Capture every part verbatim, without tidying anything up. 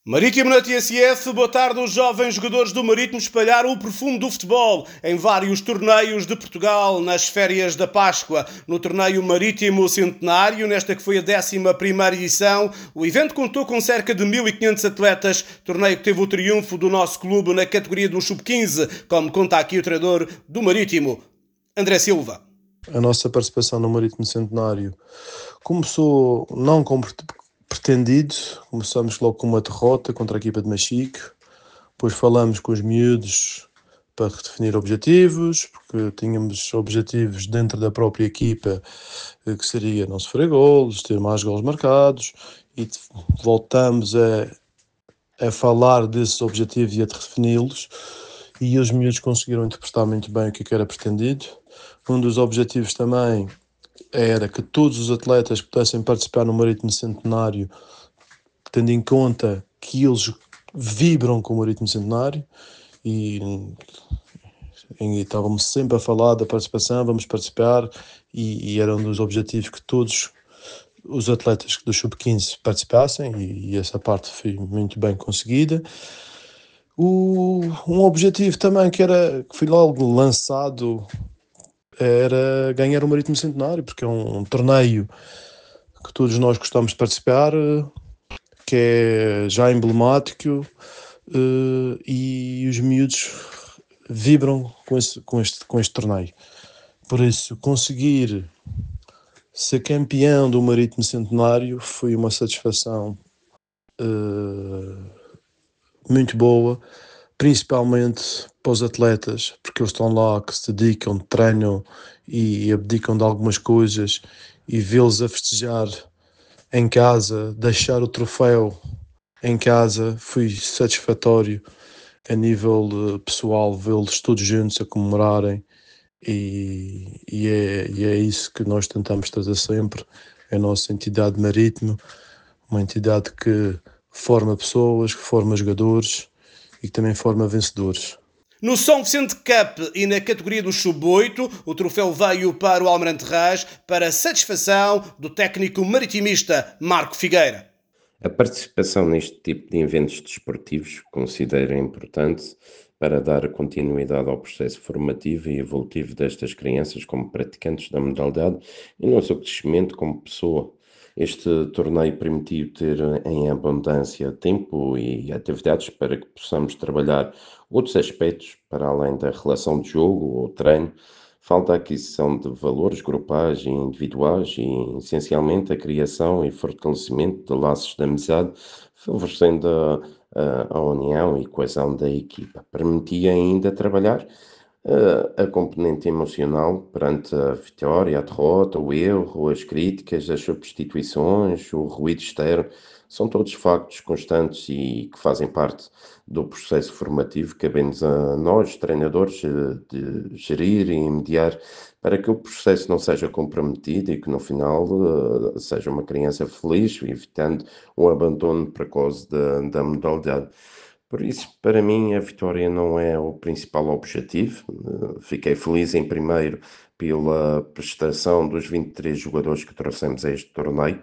Marítimo na T S F, boa tarde. Os jovens jogadores do Marítimo espalharam o perfume do futebol em vários torneios de Portugal nas férias da Páscoa. No torneio Marítimo Centenário, nesta que foi a décima primeira edição, o evento contou com cerca de mil e quinhentos atletas, torneio que teve o triunfo do nosso clube na categoria do sub quinze, como conta aqui o treinador do Marítimo, André Silva. A nossa participação no Marítimo Centenário começou não como pretendido, começamos logo com uma derrota contra a equipa de Machico, depois falamos com os miúdos para redefinir objetivos, porque tínhamos objetivos dentro da própria equipa, que seria não sofrer golos, ter mais golos marcados, e voltamos a, a falar desses objetivos e a redefini-los, e os miúdos conseguiram interpretar muito bem o que era pretendido. Um dos objetivos também era que todos os atletas pudessem participar no Marítimo Centenário, tendo em conta que eles vibram com o Marítimo Centenário, e, e estávamos sempre a falar da participação, vamos participar, e, e era um dos objetivos que todos os atletas do sub quinze participassem, e, e essa parte foi muito bem conseguida. O, um objetivo também que, era, que foi logo lançado era ganhar o Marítimo Centenário, porque é um, um torneio que todos nós gostamos de participar, que é já emblemático, uh, e os miúdos vibram com, esse, com, este, com este torneio. Por isso, conseguir ser campeão do Marítimo Centenário foi uma satisfação uh, muito boa, principalmente para os atletas, porque eles estão lá, que se dedicam, treinam e abdicam de algumas coisas, e vê-los a festejar em casa, deixar o troféu em casa, foi satisfatório a nível pessoal, vê-los todos juntos a comemorarem, e, e, é, e é isso que nós tentamos trazer sempre. A nossa entidade Marítimo, uma entidade que forma pessoas, que forma jogadores e que também forma vencedores. No São Vicente Cup e na categoria do sub oito, o troféu veio para o Almirante Rãs para satisfação do técnico maritimista Marco Figueira. A participação neste tipo de eventos desportivos considero importante para dar continuidade ao processo formativo e evolutivo destas crianças como praticantes da modalidade e no seu crescimento como pessoa. Este torneio permitiu ter em abundância tempo e atividades para que possamos trabalhar outros aspectos para além da relação de jogo ou treino. Falta a aquisição de valores grupais e individuais e, essencialmente, a criação e fortalecimento de laços de amizade, favorecendo a, a, a união e coesão da equipa. Permitia ainda trabalhar a componente emocional perante a vitória, a derrota, o erro, as críticas, as substituições, o ruído externo, são todos factos constantes e que fazem parte do processo formativo, cabendo a nós, treinadores, de gerir e mediar para que o processo não seja comprometido e que no final seja uma criança feliz, evitando o abandono precoce da, da modalidade. Por isso, para mim, a vitória não é o principal objetivo. Fiquei feliz, em primeiro, pela prestação dos vinte e três jogadores que trouxemos a este torneio,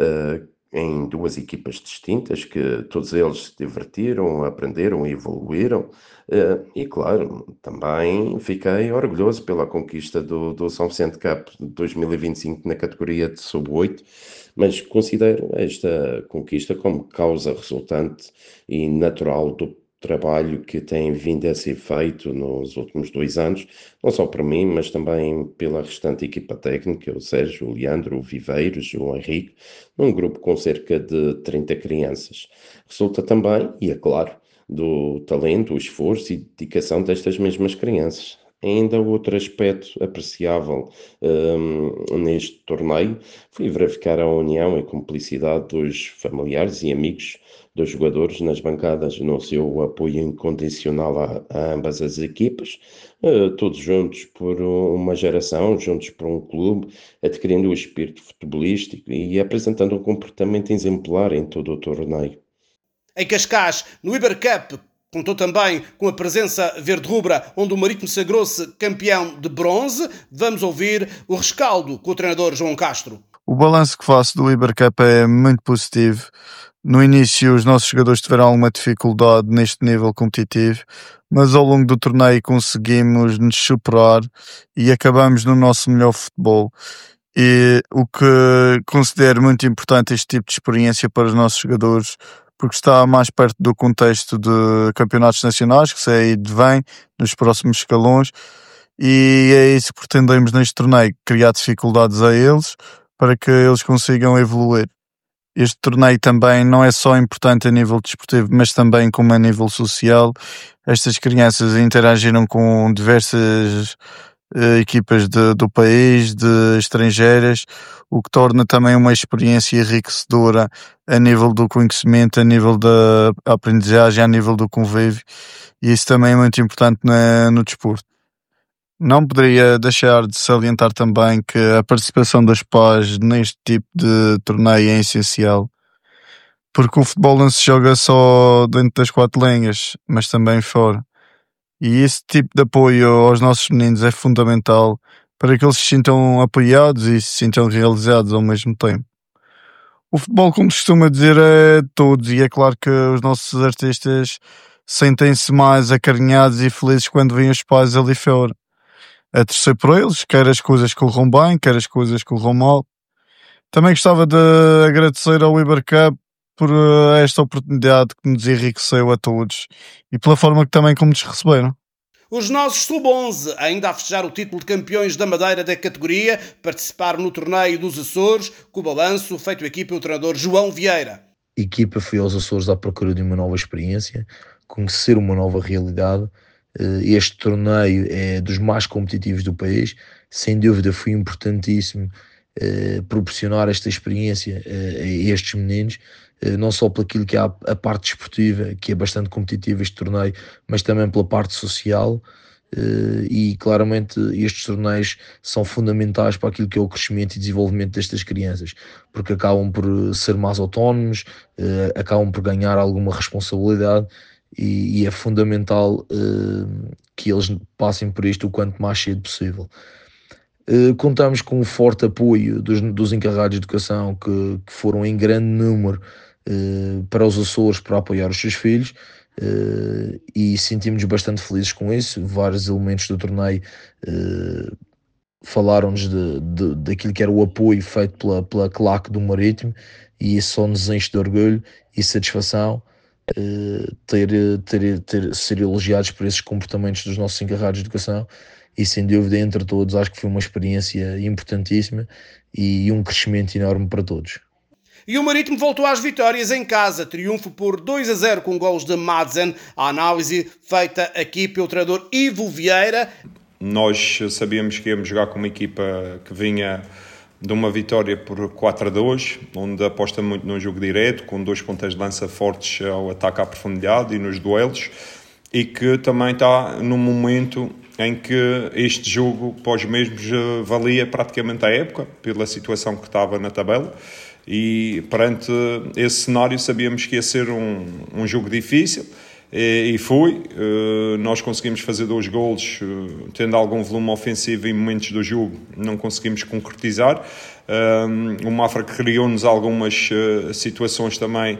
em duas equipas distintas, que todos eles se divertiram, aprenderam e evoluíram. E, claro, também fiquei orgulhoso pela conquista do, do São Vicente Cup dois mil e vinte e cinco na categoria de sub oito, mas considero esta conquista como causa resultante e natural do trabalho que tem vindo a ser feito nos últimos dois anos, não só por mim, mas também pela restante equipa técnica, o Sérgio, o Leandro, o Viveiros, o Henrique, num grupo com cerca de trinta crianças. Resulta também, e é claro, do talento, o esforço e dedicação destas mesmas crianças. Ainda outro aspecto apreciável um, neste torneio foi verificar a união e cumplicidade dos familiares e amigos dos jogadores nas bancadas, no seu apoio incondicional a, a ambas as equipas, uh, todos juntos por uma geração, juntos por um clube, adquirindo o espírito futebolístico e apresentando um comportamento exemplar em todo o torneio. Em Cascais, no Iber Cup, contou também com a presença verde-rubra, onde o Marítimo sagrou-se campeão de bronze. Vamos ouvir o rescaldo com o treinador João Castro. O balanço que faço do Iber Cup é muito positivo. No início os nossos jogadores tiveram alguma dificuldade neste nível competitivo, mas ao longo do torneio conseguimos nos superar e acabamos no nosso melhor futebol. E o que considero muito importante este tipo de experiência para os nossos jogadores, porque está mais perto do contexto de campeonatos nacionais, que sai de vem nos próximos escalões, e é isso que pretendemos neste torneio, criar dificuldades a eles para que eles consigam evoluir. Este torneio também não é só importante a nível desportivo, mas também como a nível social. Estas crianças interagiram com diversas uh, equipas de, do país, de estrangeiras, o que torna também uma experiência enriquecedora a nível do conhecimento, a nível da aprendizagem, a nível do convívio, e isso também é muito importante na, no desporto. Não poderia deixar de salientar também que a participação dos pais neste tipo de torneio é essencial, porque o futebol não se joga só dentro das quatro linhas, mas também fora. E esse tipo de apoio aos nossos meninos é fundamental para que eles se sintam apoiados e se sintam realizados ao mesmo tempo. O futebol, como se costuma dizer, é de todos, e é claro que os nossos artistas sentem-se mais acarinhados e felizes quando veem os pais ali fora a torcer por eles, quer as coisas corram bem, quer as coisas corram mal. Também gostava de agradecer ao Ibercup por uh, esta oportunidade que nos enriqueceu a todos e pela forma que também como nos receberam. Os nossos sub onze, ainda a festejar o título de campeões da Madeira da categoria, participaram no torneio dos Açores, com o balanço feito aqui pelo treinador João Vieira. A equipa foi aos Açores à procura de uma nova experiência, conhecer uma nova realidade. Este torneio é dos mais competitivos do país, sem dúvida foi importantíssimo eh, proporcionar esta experiência eh, a estes meninos, eh, não só por aquilo que é a, a parte desportiva, que é bastante competitiva este torneio, mas também pela parte social, eh, e claramente estes torneios são fundamentais para aquilo que é o crescimento e desenvolvimento destas crianças, porque acabam por ser mais autónomos, eh, acabam por ganhar alguma responsabilidade, E, e é fundamental uh, que eles passem por isto o quanto mais cedo possível. Uh, contamos com um forte apoio dos, dos encarregados de educação que, que foram em grande número uh, para os Açores para apoiar os seus filhos, uh, e sentimos-nos bastante felizes com isso. Vários elementos do torneio uh, falaram-nos de, de, daquilo que era o apoio feito pela, pela claque do Marítimo, e isso só nos enche de orgulho e satisfação. Uh, ter, ter, ter, ser elogiados por esses comportamentos dos nossos encarregados de educação, e sem dúvida entre todos acho que foi uma experiência importantíssima e um crescimento enorme para todos. E o Marítimo voltou às vitórias em casa, triunfo por dois a zero com golos de Madsen. A análise feita aqui pelo treinador Ivo Vieira. Nós sabíamos que íamos jogar com uma equipa que vinha de uma vitória por quatro a dois, onde aposta muito no jogo direto, com dois pontas de lança fortes ao ataque à profundidade e nos duelos, e que também está num momento em que este jogo, pós mesmos, valia praticamente a época, pela situação que estava na tabela, e perante esse cenário sabíamos que ia ser um, um jogo difícil, e, e foi. Nós conseguimos fazer dois golos, tendo algum volume ofensivo em momentos do jogo, não conseguimos concretizar. O Mafra criou-nos algumas situações também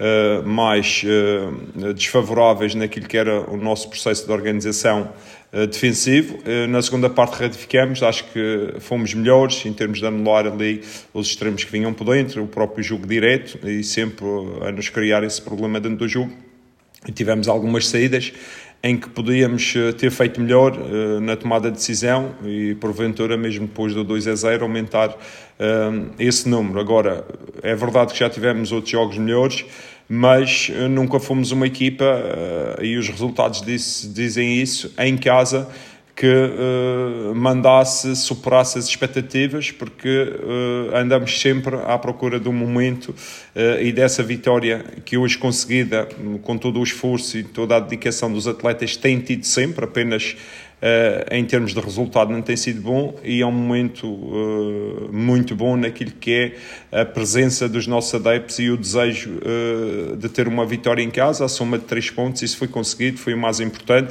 mais desfavoráveis naquilo que era o nosso processo de organização defensivo. Na segunda parte ratificamos, acho que fomos melhores em termos de anular ali os extremos que vinham por dentro, o próprio jogo direto, e sempre a nos criar esse problema dentro do jogo. E tivemos algumas saídas em que podíamos ter feito melhor uh, na tomada de decisão, e porventura mesmo depois do dois a zero aumentar uh, esse número. Agora, é verdade que já tivemos outros jogos melhores, mas uh, nunca fomos uma equipa, uh, e os resultados disso, dizem isso, em casa, que uh, mandasse, superasse as expectativas, porque uh, andamos sempre à procura de um momento uh, e dessa vitória que hoje conseguida, com todo o esforço e toda a dedicação dos atletas, tem tido sempre, apenas uh, em termos de resultado não tem sido bom, e é um momento uh, muito bom naquilo que é a presença dos nossos adeptos e o desejo uh, de ter uma vitória em casa, a soma de três pontos. Isso foi conseguido, foi o mais importante.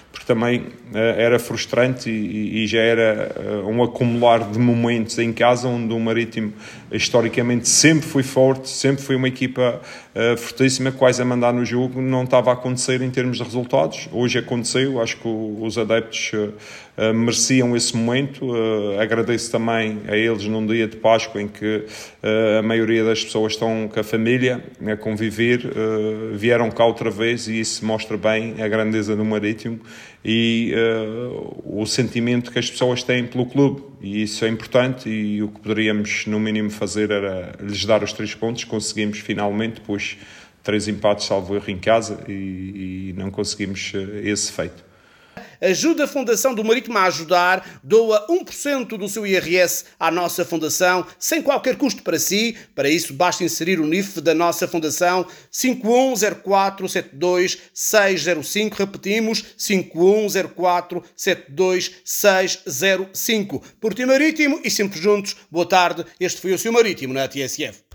porque também uh, era frustrante e, e já era uh, um acumular de momentos em casa onde o Marítimo historicamente sempre foi forte, sempre foi uma equipa uh, fortíssima, quase a mandar no jogo, não estava a acontecer em termos de resultados. Hoje aconteceu, acho que o, os adeptos uh, uh, mereciam esse momento. Uh, agradeço também a eles num dia de Páscoa em que uh, a maioria das pessoas estão com a família a conviver, uh, vieram cá outra vez e isso mostra bem a grandeza do Marítimo e uh, o sentimento que as pessoas têm pelo clube, e isso é importante, e o que poderíamos no mínimo fazer era lhes dar os três pontos. Conseguimos finalmente, depois três empates salvo erro em casa, e, e não conseguimos uh, esse feito. Ajuda a Fundação do Marítimo a ajudar, doa um por cento do seu I R S à nossa Fundação, sem qualquer custo para si. Para isso, basta inserir o N I F da nossa Fundação cinco um zero quatro sete dois seis zero cinco. Repetimos, cinco um zero quatro sete dois seis zero cinco. Por Ti Marítimo e sempre juntos, boa tarde. Este foi o seu Marítimo na T S F.